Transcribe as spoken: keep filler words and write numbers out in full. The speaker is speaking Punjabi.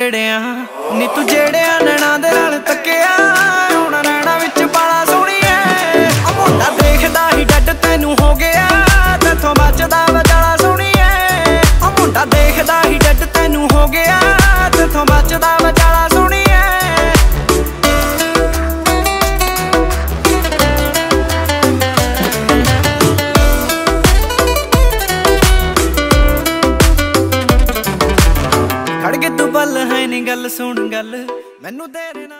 ਜਿਹੜਿਆਂ ਨੀ ਤੂੰ ਜਿਹੜਿਆਂ ਨੈਣਾ ਦੇ ਨਾਲ ਤੱਕਿਆ ਹੁਣ ਨੈਣਾ ਵਿੱਚ ਪਾਲਾ ਸੋਹਣੀਏ ਉਹ ਮੁੰਡਾ ਦੇਖਦਾ ਹੀ ਡੱਡ ਤੈਨੂੰ ਹੋ ਗਿਆ ਤੇਥੋਂ ਬਚਦਾ ਵਿਚਾਲਾ ਸੋਹਣੀਏ ਉਹ ਮੁੰਡਾ ਦੇਖਦਾ ਹੀ ਡੱਡ ਤੈਨੂੰ ਹੋ ਗਿਆ ਤੇਥੋਂ ਬਚਦਾ ਵਿਚਾਲਾ ਸੋਹਣੀਏ ਖੜ ਕੇ ਤੂੰ ਬੱਲ ਹੈ ਨੀ ਗੱਲ ਸੁਣ ਗੱਲ ਮੈਨੂੰ ਤੇਰੇ ਨਾਲ